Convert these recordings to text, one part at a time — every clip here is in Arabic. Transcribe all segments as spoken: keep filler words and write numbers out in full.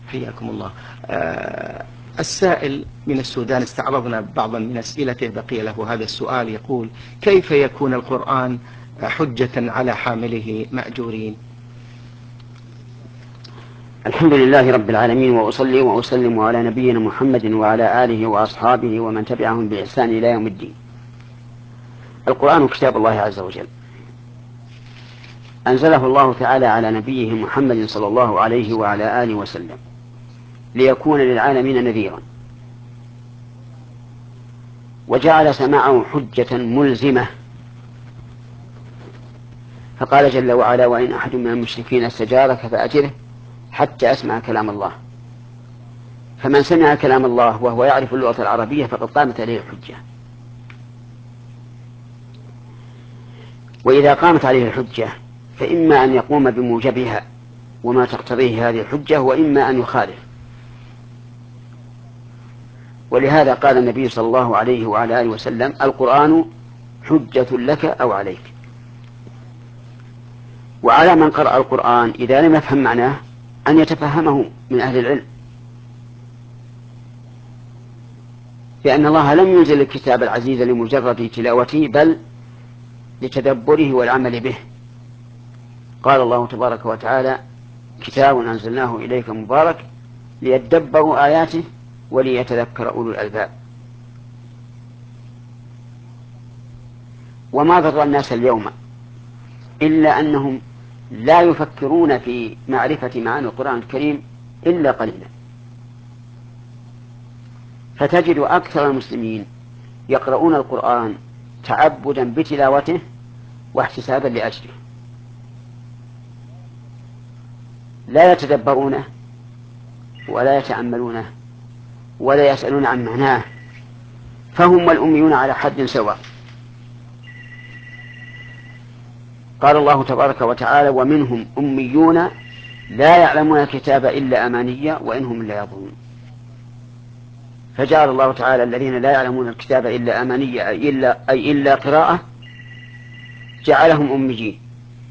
حياكم الله. آه السائل من السودان استعرضنا بعضا من أسئلته، بقي له هذا السؤال يقول: كيف يكون القرآن حجة على حامله مأجورين؟ الحمد لله رب العالمين، وأصلي وأسلم على نبينا محمد وعلى آله وأصحابه ومن تبعهم بإحسان إلى يوم الدين. القرآن كتاب الله عز وجل، أنزله الله تعالى على نبيه محمد صلى الله عليه وعلى آله وسلم ليكون للعالمين نذيرا، وجعل سماعه حجة ملزمة، فقال جل وعلا: وإن أحد من المشركين استجارك فأجره حتى أسمع كلام الله. فمن سمع كلام الله وهو يعرف اللغة العربية فقد قامت عليه الحجة. وإذا قامت عليه الحجة فإما أن يقوم بموجبها وما تقتضيه هذه الحجة، وإما أن يخالف. ولهذا قال النبي صلى الله عليه وعلى آله وسلم: القرآن حجة لك أو عليك. وعلى من قرأ القرآن إذا لم يفهم معناه أن يتفهمه من أهل العلم، لأن الله لم ينزل الكتاب العزيز لمجرد تلاوته بل لتدبره والعمل به. قال الله تبارك وتعالى: كتاب أنزلناه إليك مبارك ليدبروا آياته وليتذكر أولو الألباب. وما ضر الناس اليوم إلا أنهم لا يفكرون في معرفة معاني القرآن الكريم إلا قليلا، فتجد أكثر المسلمين يقرؤون القرآن تعبدا بتلاوته واحتسابا لأجره، لا يتدبرونه ولا يتأملونه ولا يسألون عن معناه، فهم والأميون على حد سواء. قال الله تبارك وتعالى: ومنهم أميون لا يعلمون الكتاب إلا أماني وإنهم لا يظنون. فجعل الله تعالى الذين لا يعلمون الكتاب إلا أماني أي إلا, أي إلا قراءة، جعلهم أميين.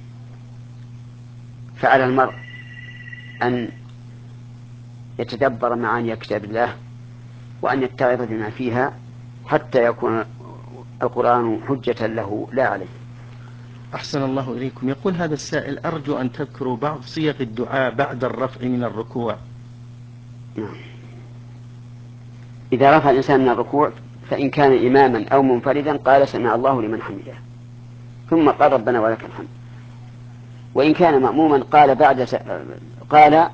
فعلى المرء أن يتدبر معاني كتاب الله وأن يتعظ بما فيها حتى يكون القرآن حجة له لا عليه. أحسن الله إليكم. يقول هذا السائل: أرجو أن تذكروا بعض صيغ الدعاء بعد الرفع من الركوع. نعم. إذا رفع الإنسان من الركوع فإن كان إماما أو منفردا قال: سمع الله لمن حمده، ثم قال: ربنا ولك الحمد. وإن كان مأموما قال بعد س... قال: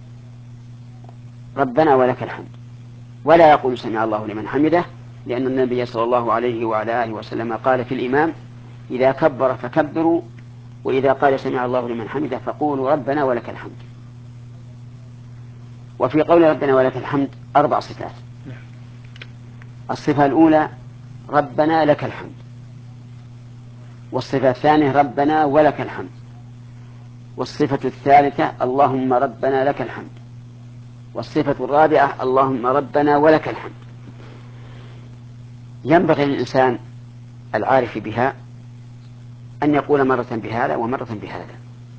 ربنا ولك الحمد، ولا يقول سمع الله لمن حمده، لأن النبي صلى الله عليه وعلى آله وسلم قال في الإمام: إذا كبر فكبروا، وإذا قال سمع الله لمن حمده فقولوا ربنا ولك الحمد. وفي قول ربنا ولك الحمد أربع صفات. الصفة الأولى: ربنا لك الحمد. والصفة الثانية: ربنا ولك الحمد. والصفة الثالثة: اللهم ربنا لك الحمد. والصفة الرابعة: اللهم ربنا ولك الحمد. ينبغي للإنسان العارف بها أن يقول مرة بهذا ومرة بهذا.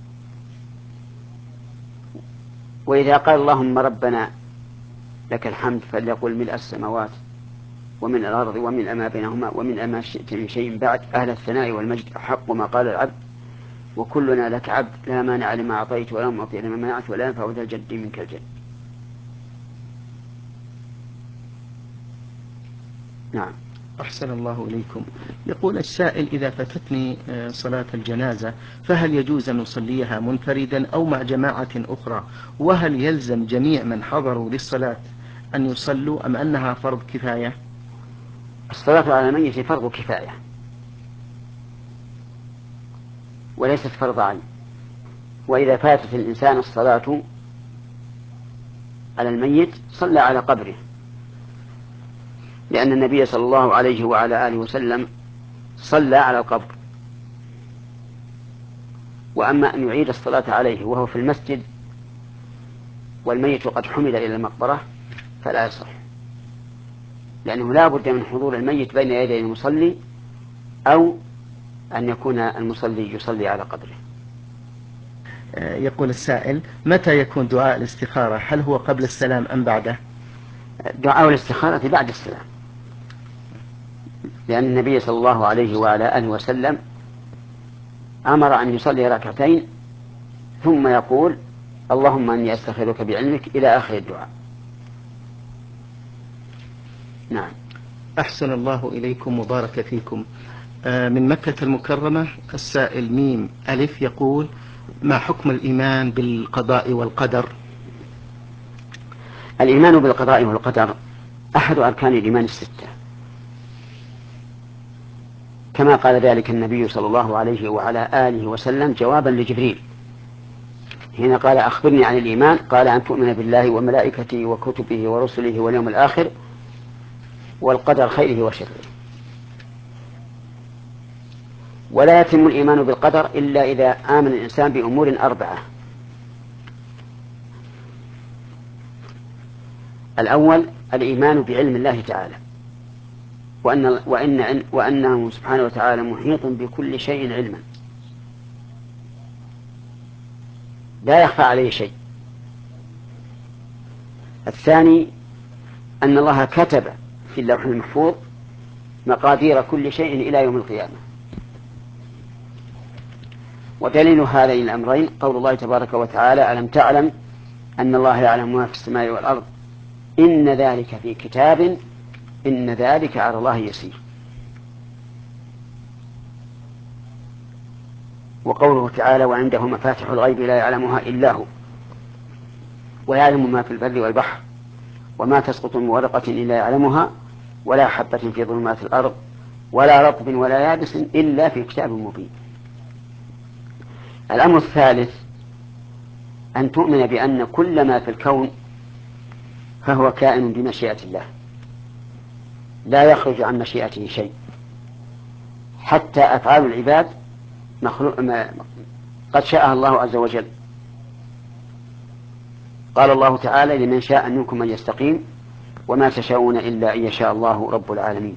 وإذا قال اللهم ربنا لك الحمد فليقول ملء السماوات ومن الأرض ومن ما بينهما ومن ما شئت من شيء بعد، أهل الثناء والمجد أحق ما قال العبد، وكلنا لك عبد، لا مانع لما أعطيت ولا معطي لما منعت ولا ينفع ذا الجد منك الجد. نعم. أحسن الله إليكم. يقول السائل: إذا فاتتني صلاة الجنازة فهل يجوز أن نصليها منفردا أو مع جماعة أخرى؟ وهل يلزم جميع من حضروا للصلاة أن يصلوا أم أنها فرض كفاية؟ الصلاة على الميت فرض كفاية وليست فرض عين. وإذا فاتت الإنسان الصلاة على الميت صلى على قبره، لأن النبي صلى الله عليه وعلى آله وسلم صلى على القبر. وأما أن يعيد الصلاة عليه وهو في المسجد والميت قد حمل إلى المقبرة فلا يصح، لأنه لا بد من حضور الميت بين يدي المصلي أو أن يكون المصلي يصلي على قبره. يقول السائل: متى يكون دعاء الاستخارة؟ هل هو قبل السلام أم بعده؟ دعاء الاستخارة بعد السلام، لأن النبي صلى الله عليه وعلى آله وسلم أمر أن يصلي ركعتين ثم يقول: اللهم أني أستخيرك بعلمك، إلى آخر الدعاء. نعم. أحسن الله إليكم وبارك فيكم. من مكة المكرمة السائل ميم ألف يقول: ما حكم الإيمان بالقضاء والقدر؟ الإيمان بالقضاء والقدر أحد أركان الإيمان الستة، كما قال ذلك النبي صلى الله عليه وعلى آله وسلم جوابا لجبريل حين قال: أخبرني عن الإيمان، قال: أن تؤمن بالله وملائكته وكتبه ورسله واليوم الآخر والقدر خيره وشره. ولا يتم الإيمان بالقدر إلا إذا آمن الإنسان بأمور أربعة: الأول الإيمان بعلم الله تعالى، وأن وإن وأنه سبحانه وتعالى محيط بكل شيء علما، لا يخفى عليه شيء. الثاني أن الله كتب في اللوح المحفوظ مقادير كل شيء إلى يوم القيامة. ودليل هذين الأمرين قول الله تبارك وتعالى: ألم تعلم أن الله يعلم ما في السماء والأرض، إن ذلك في كتاب، إن ذلك على الله يسير. وقوله تعالى: وعنده مفاتح الغيب لا يعلمها إلا هو، ويعلم ما في البر والبحر، وما تسقط من ورقة إلا يعلمها، ولا حبة في ظلمات الأرض، ولا رطب ولا يابس إلا في كتاب مبين. الأمر الثالث أن تؤمن بأن كل ما في الكون فهو كائن بمشيئة الله، لا يخرج عن مشيئته شيء، حتى أفعال العباد مخلوق ما قد شاءها الله عز وجل. قال الله تعالى: لمن شاء منكم أن يستقيم وما تشاءون إلا أن يشاء الله رب العالمين.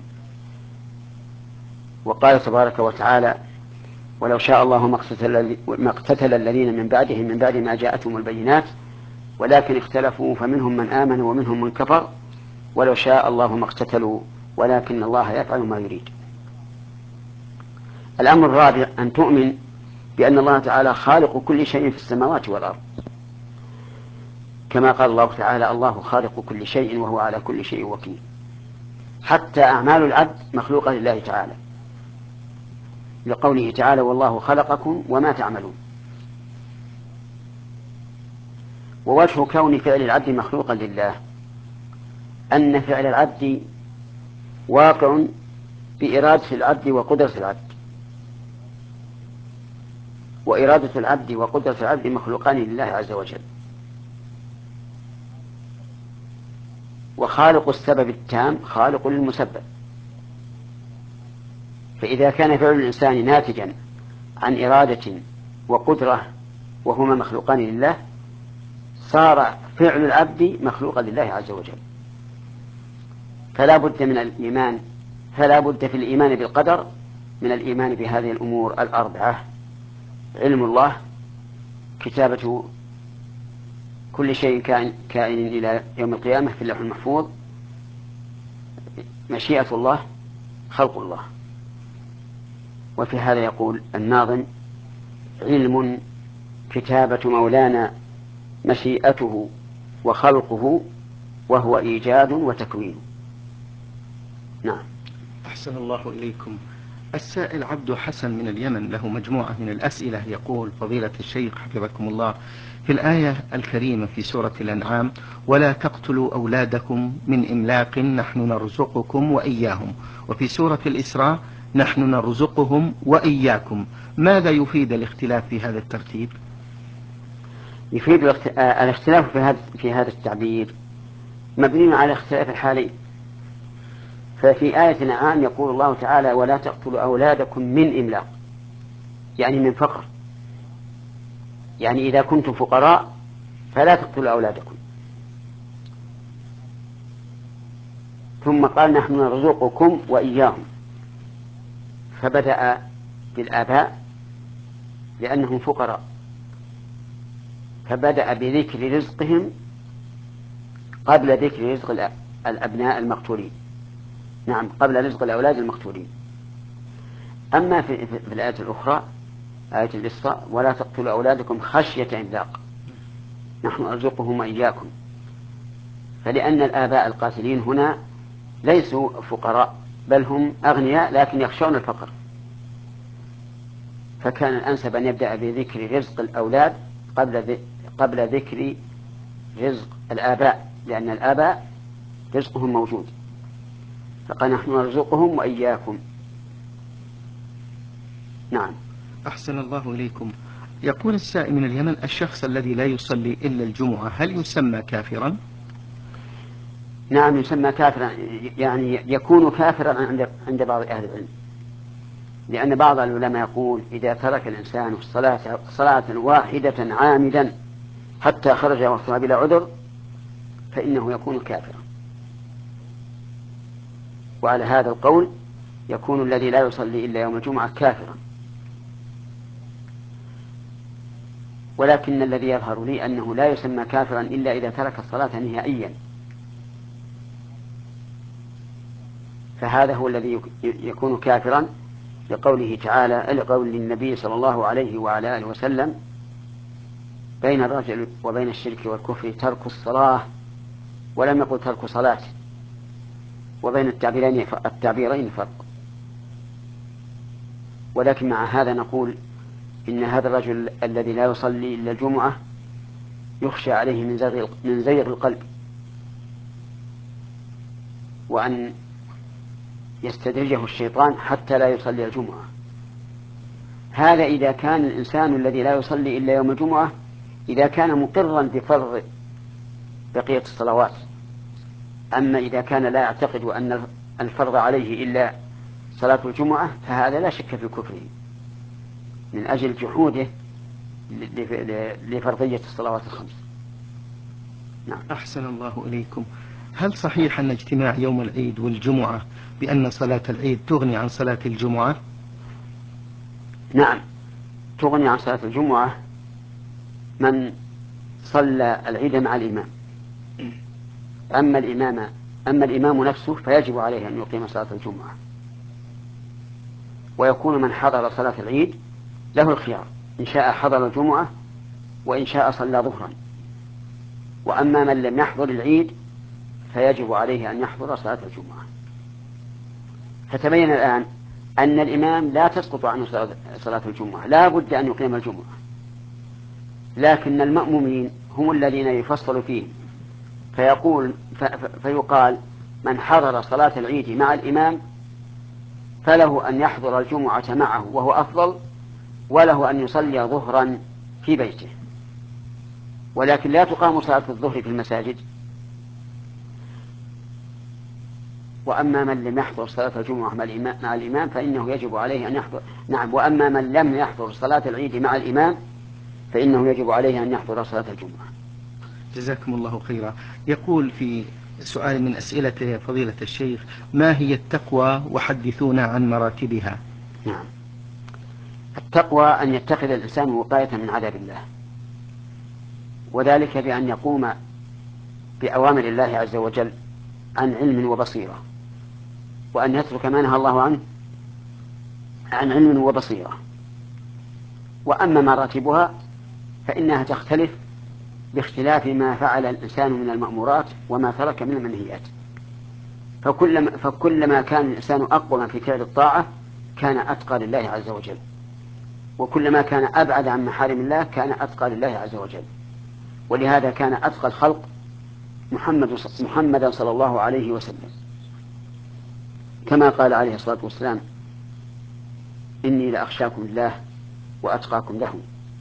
وقال تبارك وتعالى: ولو شاء الله ما اقتتل الذين من بعدهم من بعد ما جاءتهم البينات ولكن اختلفوا فمنهم من آمن ومنهم من كفر ولو شاء الله ما اقتتلوا ولكن الله يفعل ما يريد. الأمر الرابع أن تؤمن بأن الله تعالى خالق كل شيء في السماوات والأرض، كما قال الله تعالى: الله خالق كل شيء وهو على كل شيء وكيل. حتى أعمال العبد مخلوقة لله تعالى، لقوله تعالى: والله خلقكم وما تعملون. ووجه كون فعل العبد مخلوقا لله أن فعل العبد واقع بإرادة العبد وقدرة العبد، وإرادة العبد وقدرة العبد مخلوقان لله عز وجل. وخالق السبب التام خالق للمسبب، فإذا كان فعل الإنسان ناتجا عن إرادة وقدرة وهما مخلوقان لله صار فعل العبد مخلوقا لله عز وجل. فلا بد من الإيمان فلا بد في الإيمان بالقدر من الإيمان بهذه الأمور الأربعة: علم الله، كتابة كل شيء كائن, كائن إلى يوم القيامة في اللوح المحفوظ، مشيئة الله، خلق الله. وفي هذا يقول الناظم: علم كتابة مولانا مشيئته وخلقه وهو إيجاد وتكوين. نعم. أحسن الله إليكم. السائل عبد حسن من اليمن له مجموعة من الأسئلة، يقول: فضيلة الشيخ حفظكم الله، في الآية الكريمة في سورة الأنعام: ولا تقتلوا أولادكم من إملاق نحن نرزقكم وإياهم، وفي سورة الإسراء: نحن نرزقهم وإياكم، ماذا يفيد الاختلاف في هذا الترتيب؟ يفيد الاختلاف في هذا في هذا التعبير مبني على اختلاف الحالين. ففي آية الأنعام يقول الله تعالى: ولا تقتلوا أولادكم من إملاق، يعني من فقر، يعني إذا كنتم فقراء فلا تقتلوا أولادكم. ثم قال: نحن نرزقكم وإياهم، فبدأ بالآباء لأنهم فقراء، فبدأ بذكر رزقهم قبل ذكر رزق الأبناء المقتولين. نعم، قبل رزق الأولاد المقتولين. أما في, في, في الآية الأخرى آية الإسراء ولا تقتلوا أولادكم خشية إملاق نحن نرزقهم وإياكم، فلأن الآباء القاتلين هنا ليسوا فقراء بل هم أغنياء لكن يخشون الفقر، فكان الأنسب أن يبدأ بذكر رزق الأولاد قبل قبل ذكر رزق الآباء، لأن الآباء رزقهم موجود، فقال نحن نرزقهم وإياكم. نعم. أحسن الله إليكم. يقول السائل من اليمن: الشخص الذي لا يصلي إلا الجمعة هل يسمى كافرا؟ نعم يسمى كافرا، يعني يكون كافرا عند عند بعض أهل العلم، لأن بعض العلماء يقول إذا ترك الإنسان الصلاة صلاة واحدة عامدا حتى خرج وقتها بلا عذر فإنه يكون كافرا، وعلى هذا القول يكون الذي لا يصلي إلا يوم الجمعة كافرا. ولكن الذي يظهر لي أنه لا يسمى كافرا إلا إذا ترك الصلاة نهائيا، فهذا هو الذي يكون كافرا لقوله تعالى لقول النبي صلى الله عليه وعلى آله وسلم: بين الرجل وبين الشرك والكفر ترك الصلاة، ولم يقل ترك صلاة، وبين التعبيرين التعبيرين فرق. ولكن مع هذا نقول إن هذا الرجل الذي لا يصلي إلا الجمعة يخشى عليه من زيغ من زيغ القلب، وأن يستدرجه الشيطان حتى لا يصلي الجمعة. هذا إذا كان الإنسان الذي لا يصلي إلا يوم الجمعة إذا كان مقرا بفرض بقية الصلوات. أما إذا كان لا يعتقد أن الفرض عليه إلا صلاة الجمعة فهذا لا شك في كفره من أجل جحوده لفرضية الصلوات الخمس. نعم. أحسن الله إليكم. هل صحيح أن اجتماع يوم العيد والجمعة بأن صلاة العيد تغني عن صلاة الجمعة؟ نعم تغني عن صلاة الجمعة من صلى العيد مع الإمام. أما الإمام أما الإمام نفسه فيجب عليه أن يقيم صلاة الجمعة، ويكون من حضر صلاة العيد له الخيار، إن شاء حضر الجمعة وإن شاء صلى ظهرا. وأما من لم يحضر العيد فيجب عليه أن يحضر صلاة الجمعة. فتبين الآن أن الإمام لا تسقط عنه صلاة الجمعة، لا بد أن يقيم الجمعة، لكن المأمومين هم الذين يفصل فيه، فيقول فيقال من حضر صلاة العيد مع الإمام فله أن يحضر الجمعة معه وهو أفضل، وله أن يصلي ظهرا في بيته، ولكن لا تقام صلاة الظهر في المساجد. وأما من لم يحضر صلاة الجمعة مع الإمام فإنه يجب عليه أن يحضر. نعم. وأما من لم يحضر صلاة العيد مع الإمام فإنه يجب عليه أن يحضر صلاة الجمعة. جزاكم الله خيرا. يقول في سؤال من أسئلة فضيلة الشيخ: ما هي التقوى وحدثونا عن مراتبها؟ نعم. التقوى أن يتخذ الإنسان وقاية من عذاب الله، وذلك بأن يقوم بأوامر الله عز وجل عن علم وبصيرة، وأن يترك ما نهى الله عنه عن علم وبصيرة. وأما مراتبها فإنها تختلف باختلاف ما فعل الإنسان من المأمورات وما ترك من المنهيات، فكلما, فكلما كان الإنسان أقوم في فعل الطاعة كان أتقى لله عز وجل، وكلما كان أبعد عن محارم الله كان أتقى لله عز وجل. ولهذا كان أتقى الخلق محمد محمدا صلى الله عليه وسلم، كما قال عليه الصلاة والسلام: إني لأخشاكم الله وأتقاكم له،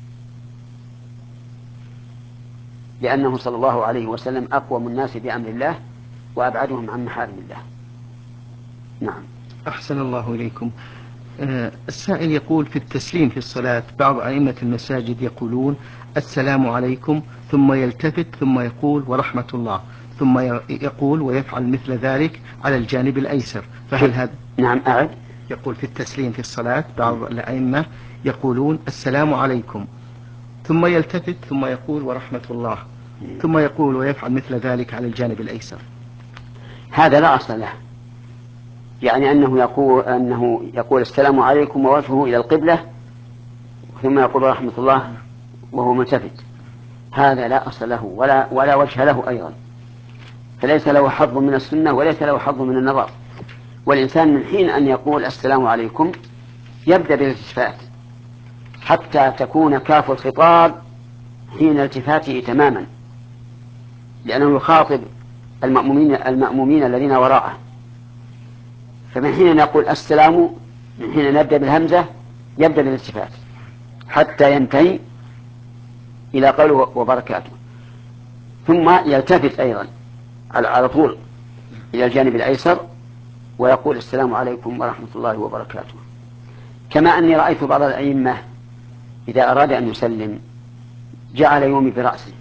لأنه صلى الله عليه وسلم أقوم الناس بأمر الله وأبعدهم عن محارم الله. نعم. أحسن الله إليكم. آه السائل يقول: في التسليم في الصلاة بعض أئمة المساجد يقولون السلام عليكم ثم يلتفت ثم يقول ورحمة الله، ثم يقول ويفعل مثل ذلك على الجانب الأيسر، فهل هذا؟ نعم أعد. يقول: في التسليم في الصلاة بعض الأئمة يقولون السلام عليكم ثم يلتفت ثم يقول ورحمة الله، ثم يقول ويفعل مثل ذلك على الجانب الأيسر. هذا لا أصل له، يعني أنه يقول, أنه يقول السلام عليكم ووجهه إلى القبلة ثم يقول ورحمة الله وهو ملتفت، هذا لا أصل له ولا, ولا وجه له أيضا، فليس له حظ من السنة وليس له حظ من النظر. والإنسان من حين أن يقول السلام عليكم يبدأ بالالتفات حتى تكون كاف الخطاب حين التفاته تماما، لأنه يخاطب المأمومين, المأمومين الذين وراءه. فمن حين يقول السلام، من حين نبدأ بالهمزة يبدأ بالالتفات حتى ينتهي إلى قوله وبركاته، ثم يلتفت أيضا على طول إلى الجانب الأيسر ويقول السلام عليكم ورحمة الله وبركاته. كما أني رأيت بعض الأئمة إذا أراد أن يسلم جعل يومي برأسه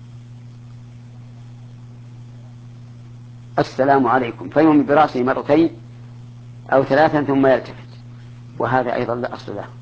السلام عليكم فيومي برأسه مرتين أو ثلاثا ثم يلتفت، وهذا أيضا لا أصل له.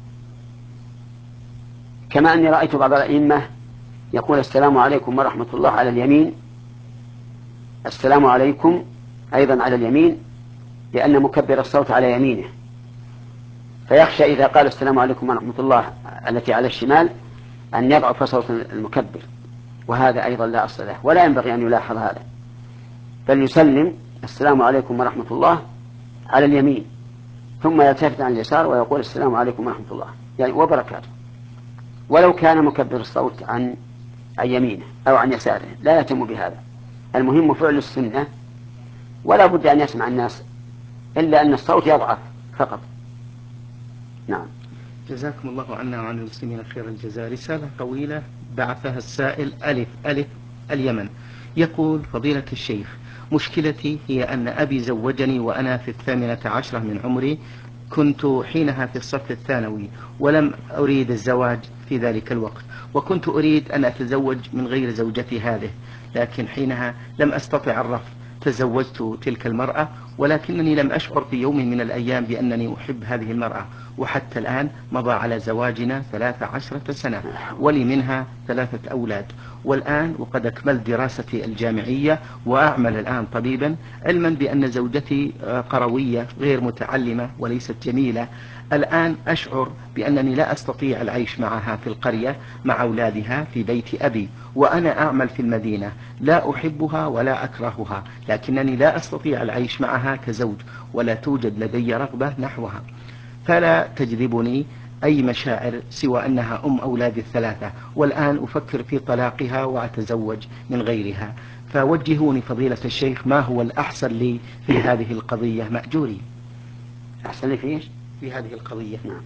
كما أني رأيت بعض الأئمة يقول السلام عليكم ورحمة الله على اليمين، السلام عليكم أيضا على اليمين، لأن مكبر الصوت على يمينه، فيخشى إذا قال السلام عليكم ورحمة الله التي على الشمال أن يضعف صوت المكبر، وهذا أيضا لا أصل له ولا ينبغي أن يلاحظ هذا، بل يسلم السلام عليكم ورحمة الله على اليمين ثم يلتفت عن اليسار ويقول السلام عليكم ورحمة الله يعني وبركاته، ولو كان مكبر الصوت عن عن يمينه أو عن يساره لا يتم بهذا. المهم فعل السنة، ولا بد أن يسمع الناس إلا أن الصوت يضعف فقط. نعم. جزاكم الله عنا وعن المسلمين خير الجزاء. رسالة طويلة بعثها السائل ألف ألف اليمن، يقول فضيلة الشيخ، مشكلتي هي أن أبي زوجني وأنا في الثامنة عشرة من عمري، كنت حينها في الصف الثانوي ولم أريد الزواج في ذلك الوقت، وكنت أريد أن أتزوج من غير زوجتي هذه، لكن حينها لم أستطع الرفض، تزوجت تلك المرأة، ولكنني لم أشعر في يوم من الأيام بأنني أحب هذه المرأة، وحتى الآن مضى على زواجنا ثلاث عشرة سنة ولي منها ثلاثة أولاد، والآن وقد أكملت دراستي الجامعية وأعمل الآن طبيبا، علما بأن زوجتي قروية غير متعلمة وليست جميلة. الآن أشعر بأنني لا أستطيع العيش معها في القرية مع أولادها في بيت أبي، وأنا أعمل في المدينة، لا أحبها ولا أكرهها، لكنني لا أستطيع العيش معها كزوج، ولا توجد لدي رغبة نحوها، فلا تجذبني أي مشاعر سوى أنها أم أولادي الثلاثة، والآن أفكر في طلاقها وأتزوج من غيرها، فوجهوني فضيلة الشيخ ما هو الأحسن لي في هذه القضية مأجوري. أحسن لي فيه في هذه القضية. نعم.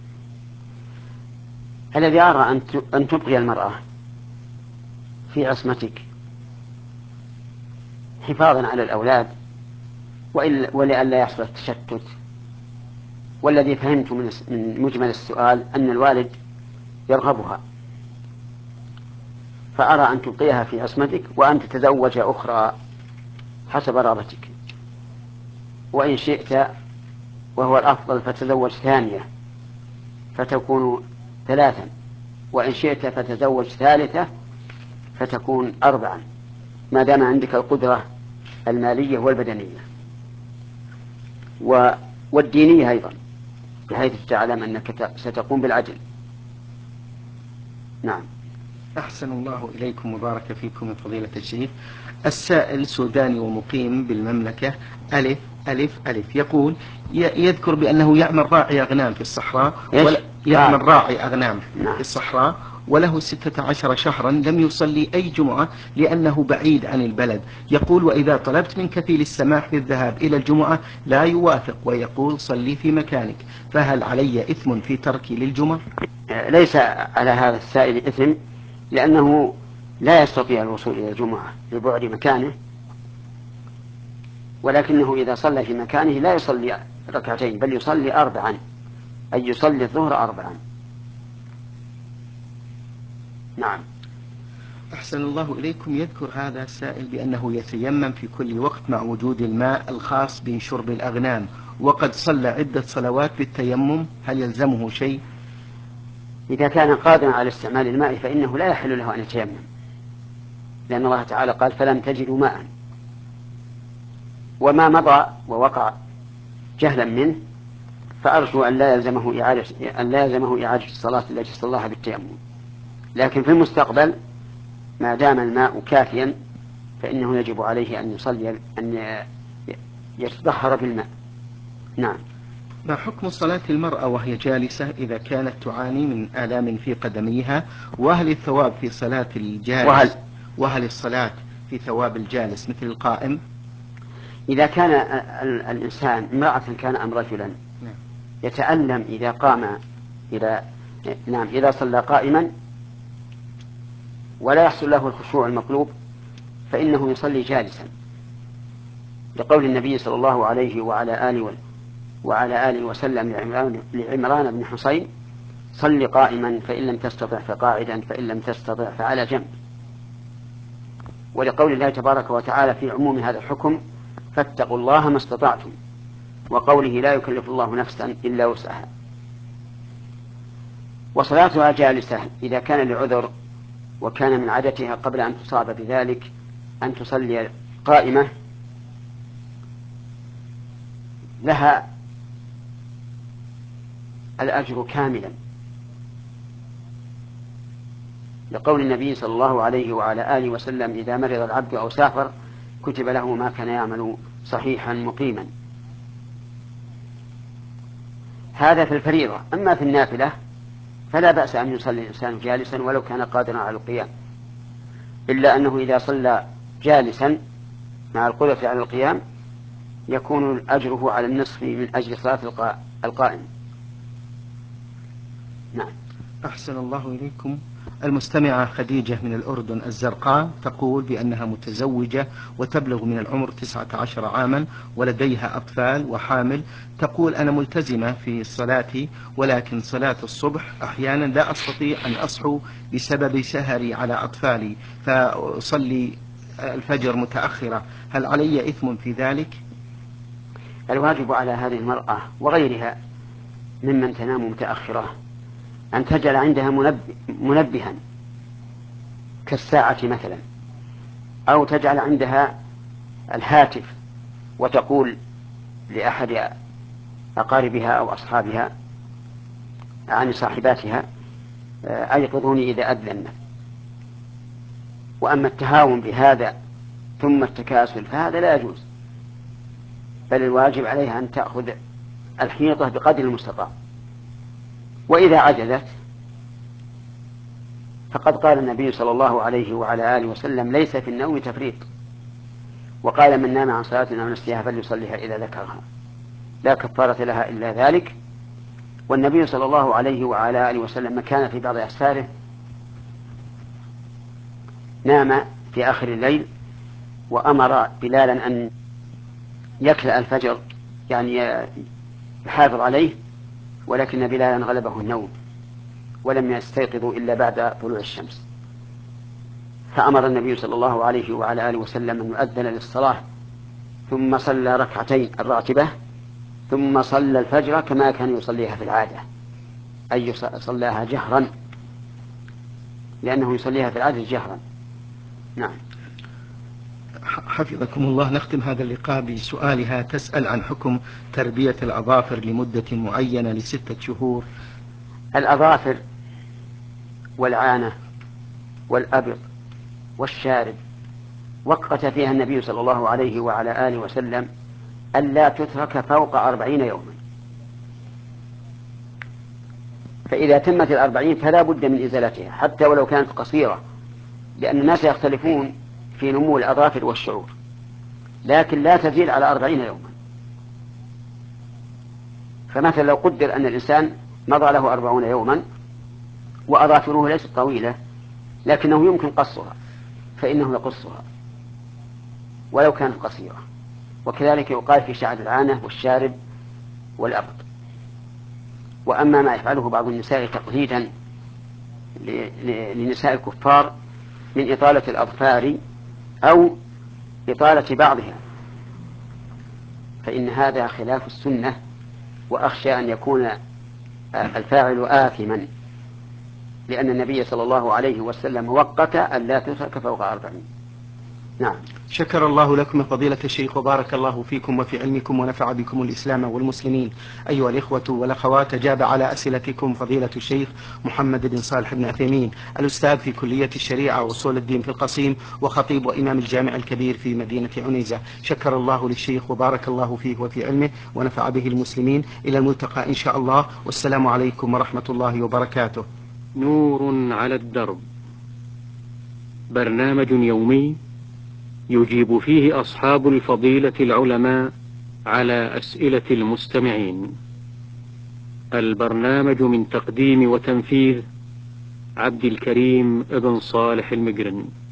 الذي أرى أن تبقي المرأة في عصمتك حفاظا على الأولاد ولئلا يحصل التشتت، والذي فهمت من مجمل السؤال أن الوالد يرغبها، فأرى أن تبقيها في عصمتك وأن تتزوج أخرى حسب رغبتك، وإن شئت وهو الأفضل فتزوج ثانية فتكون ثلاثا، وإن شئت فتزوج ثالثة فتكون أربعا، ما دام عندك القدرة المالية والبدنية والدينية أيضا، بحيث تعلم أنك ستقوم بالعدل. نعم. أحسن الله إليكم وبارك فيكم من فضيلة الشيخ. السائل سوداني ومقيم بالمملكة ألف ألف ألف، يقول يذكر بأنه يعمل راعي أغنام في الصحراء، ولا يعمل راعي أغنام في الصحراء وله ستة عشر شهرا لم يصلي أي جمعة لأنه بعيد عن البلد، يقول وإذا طلبت من كفيل السماح بالذهاب إلى الجمعة لا يوافق ويقول صلي في مكانك، فهل علي إثم في تركي للجمعة؟ ليس على هذا السائل إثم، لأنه لا يستطيع الوصول إلى الجمعة لبعد مكانه، ولكنه إذا صلى في مكانه لا يصلي ركعتين بل يصلي أربعا، أي يصلي الظهر أربعا. نعم. أحسن الله إليكم. يذكر هذا السائل بأنه يتيمم في كل وقت مع وجود الماء الخاص بشرب الأغنام، وقد صلى عدة صلوات بالتيمم، هل يلزمه شيء؟ إذا كان قادرا على استعمال الماء فإنه لا يحل له أن يتيمم، لأن الله تعالى قال فلم تجدوا ماء. وما مضى ووقع جهلا منه فأرجو أن لا يلزمه إعادة أن لا يلزمه إعادة الصلاة التي صلاها بالتيمم، لكن في المستقبل ما دام الماء كافيا فإنه يجب عليه أن يصلي أن يتطهر بالماء. نعم. ما حكم صلاة المرأة وهي جالسة إذا كانت تعاني من آلام في قدميها؟ وهل الثواب في صلاة الجالس وهل, وهل الصلاة في ثواب الجالس مثل القائم؟ إذا كان الإنسان امرأة كان أم رجلا يتألم إذا قام إذا نعم إذا صلى قائما ولا يحصل له الخشوع المطلوب فإنه يصلي جالسا، لقول النبي صلى الله عليه وعلى آله وعلى آله وسلم لعمران, لعمران بن حصين صل قائما فإن لم تستطع فقاعدا فإن لم تستطع فعلى جنب، ولقول الله تبارك وتعالى في عموم هذا الحكم فاتقوا الله ما استطعتم، وقوله لا يكلف الله نفسا إلا وسعها. وصلاتها جالسة إذا كان لعذر وكان من عادتها قبل أن تصاب بذلك أن تصلي قائمة لها الأجر كاملا، لقول النبي صلى الله عليه وعلى آله وسلم إذا مرض العبد أو سافر كتب له ما كان يعمل صحيحا مقيما. هذا في الفريضة. أما في النافلة فلا بأس أن يصلي الإنسان جالسا ولو كان قادرا على القيام، إلا أنه إذا صلى جالسا مع القدرة على القيام يكون أجره على النصف من أجل صلاة القائم. نعم. أحسن الله إليكم. المستمعة خديجة من الأردن الزرقاء تقول بأنها متزوجة وتبلغ من العمر تسعة عشر عاما ولديها أطفال وحامل. تقول أنا ملتزمة في صلاتي ولكن صلاة الصبح أحيانا لا أستطيع أن أصحو بسبب سهري على أطفالي فأصلي الفجر متأخرة، هل علي إثم في ذلك؟ الواجب على هذه المرأة وغيرها ممن تنام متأخرة أن تجعل عندها منبه منبها كالساعة مثلا، أو تجعل عندها الهاتف وتقول لأحد أقاربها أو أصحابها عن صاحباتها أيقظوني إذا أذن. وأما التهاون بهذا ثم التكاسل فهذا لا يجوز، بل الواجب عليها أن تأخذ الحيطة بقدر المستطاع. وإذا عجزت فقد قال النبي صلى الله عليه وعلى آله وسلم ليس في النوم تفريط، وقال من نام عن صلاة أو نسيها فليصليها إذا ذكرها لا كفارة لها إلا ذلك. والنبي صلى الله عليه وعلى آله وسلم كان في بعض أسفاره نام في آخر الليل وأمر بلالا أن يكلأ الفجر يعني يحافظ عليه، ولكن بلالا غلبه النوم ولم يستيقظوا إلا بعد طلوع الشمس، فأمر النبي صلى الله عليه وعلى آله وسلم أن يؤذن للصلاة ثم صلى ركعتين الراتبة ثم صلى الفجر كما كان يصليها في العادة، أي صلىها جهرا لأنه يصليها في العادة جهرا. نعم. حفظكم الله. نختم هذا اللقاء بسؤالها، تسأل عن حكم تربية الأظافر لمدة معينة لستة شهور. الأظافر والعانة والأبط والشارب وقت فيها النبي صلى الله عليه وعلى آله وسلم ألا تترك فوق أربعين يوما، فإذا تمت الأربعين فلا بد من إزالتها حتى ولو كانت قصيرة، لأن الناس يختلفون في نمو الأظافر والشعور، لكن لا تزيد على أربعين يوما. فمثلا لو قدر أن الإنسان مضى له أربعون يوما وأظافره ليست طويلة لكنه يمكن قصها فإنه يقصها ولو كانت قصيرة. وكذلك يقال في شعر العانة والشارب والأبط. وأما ما يفعله بعض النساء تقليدا لنساء الكفار من إطالة الأظفار أو إطالة بعضها فإن هذا خلاف السنة، وأخشى أن يكون الفاعل آثما لأن النبي صلى الله عليه وسلم وقت أن لا تترك فوق أربعين. نعم. شكر الله لكم فضيلة الشيخ وبارك الله فيكم وفي علمكم ونفع بكم الإسلام والمسلمين. أيها الإخوة والأخوات، أجاب على أسئلتكم فضيلة الشيخ محمد بن صالح بن عثيمين، الأستاذ في كلية الشريعة وأصول الدين في القصيم، وخطيب وإمام الجامع الكبير في مدينة عنيزة. شكر الله للشيخ وبارك الله فيه وفي علمه ونفع به المسلمين. إلى الملتقى إن شاء الله، والسلام عليكم ورحمة الله وبركاته. نور على الدرب، برنامج يومي يجيب فيه أصحاب الفضيلة العلماء على أسئلة المستمعين. البرنامج من تقديم وتنفيذ عبد الكريم ابن صالح المقرن.